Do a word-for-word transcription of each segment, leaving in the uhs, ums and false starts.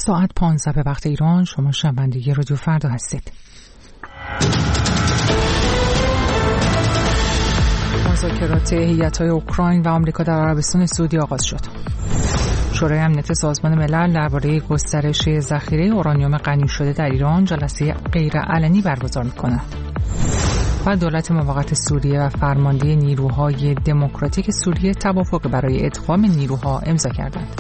ساعت پانزده به وقت ایران. شما شنونده رادیو فردا هستید. مذاکرات هیئت‌های اوکراین و آمریکا در عربستان سعودی آغاز شد. شورای امنیت سازمان ملل درباره گسترش ذخیره اورانیوم غنی شده در ایران جلسه غیرعلنی برگزار می‌کند. و دولت موقت سوریه و فرمانده نیروهای دموکراتیک سوریه توافق برای ادغام نیروها امضا کردند.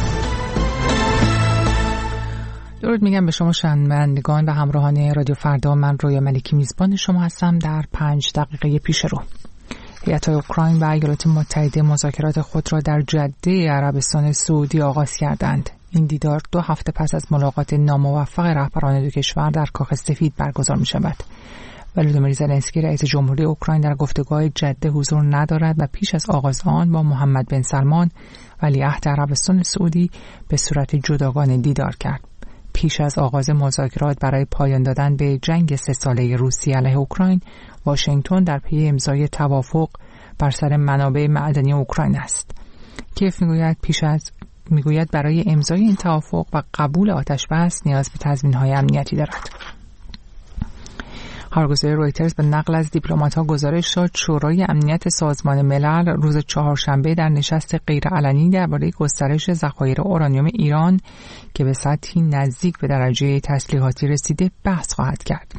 درود میگم به شما شنوندگان و همراهان رادیو فردا. من رویا ملکی میزبان شما هستم. در پنج دقیقه پیش رو هیئت‌های اوکراین و ایالات متحده مذاکرات خود را در جده عربستان سعودی آغاز کردند. این دیدار دو هفته پس از ملاقات ناموفق رهبران دو کشور در کاخ سفید برگزار می شود. ولادیمیر زلنسکی رئیس جمهوری اوکراین در گفتگوهای جده حضور ندارد و پیش از آغاز آن با محمد بن سلمان ولیعهد عربستان سعودی به صورت جداگانه دیدار کرد. پیش از آغاز مذاکرات برای پایان دادن به جنگ سه ساله روسیه علیه اوکراین، واشنگتن در پی امضای توافق بر سر منابع معدنی اوکراین است. کیف میگوید پیش از میگوید برای امضای این توافق و قبول آتش‌بس نیاز به تضمین‌های امنیتی دارد. خبرگزاری رویترز به نقل از دیپلمات‌ها گزارش داد شورای امنیت سازمان ملل روز چهارشنبه در نشست غیرعلنی درباره گسترش ذخایر اورانیوم ایران که به سطحی نزدیک به درجه تسلیحاتی رسیده بحث خواهد کرد.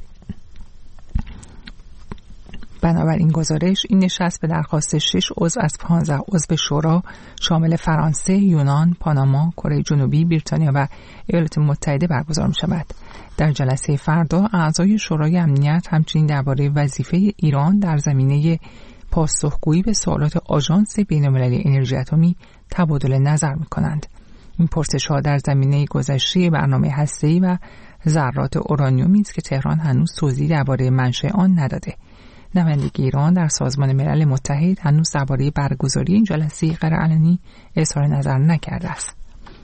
بنابراین گزارش این نشست به درخواست شش عضو از پانزده عضو شورا شامل فرانسه، یونان، پاناما، کره جنوبی، بریتانیا و ایالات متحده برگزار می شود. در جلسه فردا اعضای شورای امنیت همچنین درباره وظیفه ایران در زمینه پاسخگویی به سوالات آژانس بین‌المللی انرژی اتمی تبادل نظر می کنند. این پرسش‌ها در زمینه گذشته برنامه هسته‌ای و ذرات اورانیومی است که تهران هنوز توضیحی درباره منشأ آن نداده. نمایندگی ایران در سازمان ملل متحد هنوز درباره برگزاری این جلسه غیرعلنی اظهار نظر نکرده است.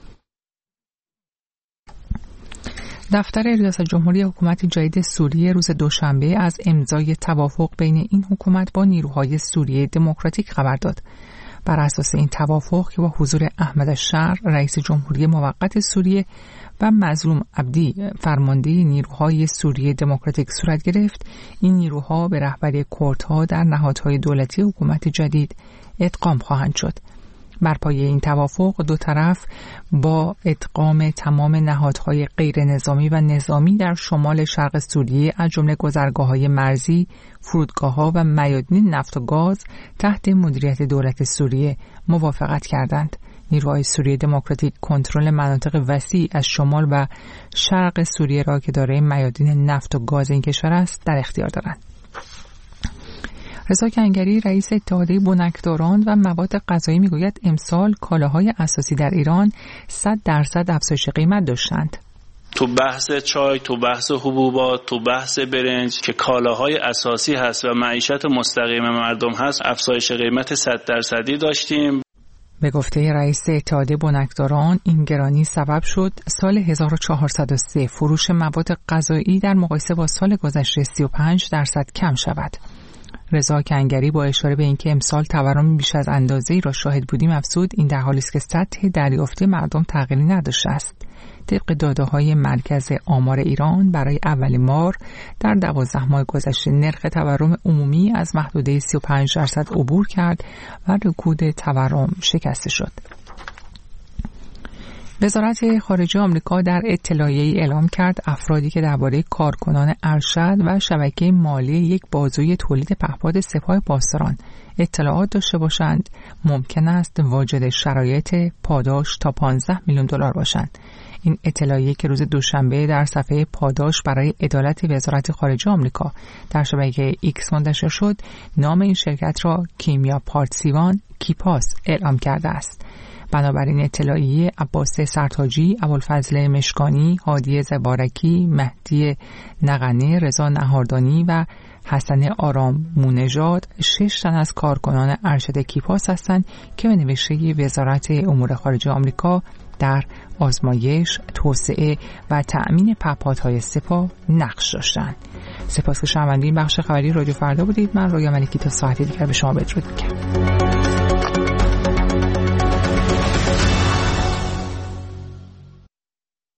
دفتر ریاست جمهوری حکومت جدید سوریه روز دوشنبه از امضای توافق بین این حکومت با نیروهای سوریه دموکراتیک خبر داد. بر اساس این توافق که با حضور احمد الشر رئیس جمهوری موقت سوریه و مظلوم عبدی فرمانده نیروهای سوریه دموکراتیک صورت گرفت، این نیروها به رهبری کردها در نهادهای دولتی حکومت جدید ادغام خواهند شد. بر پایه این توافق دو طرف با ادغام تمام نهادهای غیر نظامی و نظامی در شمال شرق سوریه از جمله گذرگاه‌های مرزی، فرودگاه‌ها و میادین نفت و گاز تحت مدیریت دولت سوریه موافقت کردند. نیروهای سوریه دموکراتیک کنترل مناطق وسیع از شمال و شرق سوریه را که دارای میادین نفت و گاز این کشور است در اختیار دارند. رضا کنگری رئیس اتحادیه بنکداران و مواد غذایی میگوید امسال کالاهای اساسی در ایران صد درصد افزایش قیمت داشتند. تو بحث چای، تو بحث حبوبات، تو بحث برنج که کالاهای اساسی هست و معیشت مستقیم مردم هست، افزایش قیمت صد درصدی داشتیم. به گفته رئیس اتحادیه بنکداران این گرانی سبب شد سال هزار و چهارصد و سه فروش مواد غذایی در مقایسه با سال گذشته سی و پنج درصد کم شود. رضا کنگری با اشاره به اینکه امسال تورم بیش از اندازه‌ای را شاهد بودیم افزود این در حالی است که سطح دریافت مردم تغییری نداشته است. طبق داده‌های مرکز آمار ایران برای اول مار در دوازده ماه گذشته نرخ تورم عمومی از محدوده سی و پنج درصد عبور کرد و رکود تورم شکسته شد. وزارت خارجه آمریکا در اطلاعیه‌ای اعلام کرد افرادی که درباره کارکنان ارشد و شبکه مالی یک بازوی تولید پهپاد سپاه پاسداران اطلاعات داشته باشند ممکن است واجد شرایط پاداش تا پانزده میلیون دلار باشند. این اطلاعیه که روز دوشنبه در صفحه پاداش برای عدالت وزارت خارجه آمریکا در شبکه ایکس منتشر شد، نام این شرکت را کیمیا پارتسیوان کیپاس اعلام کرده است. بنابراین اطلاعیه عباس سرتاجی، ابوالفضل مشکانی، هادی زبارکی، مهدی نغنی، رضا نهاردانی و حسن آرامونژاد شش تن از کارکنان ارشد کیپاس هستند که به نوشته وزارت امور خارجه آمریکا در آزمایش، توسعه و تأمین پهپادهای سپاه نقش داشتند. سپاس که شنونده این بخش خبری رادیو فردا بودید. من رویا ملکی تا ساعت دیگر به شما بدرود میگم.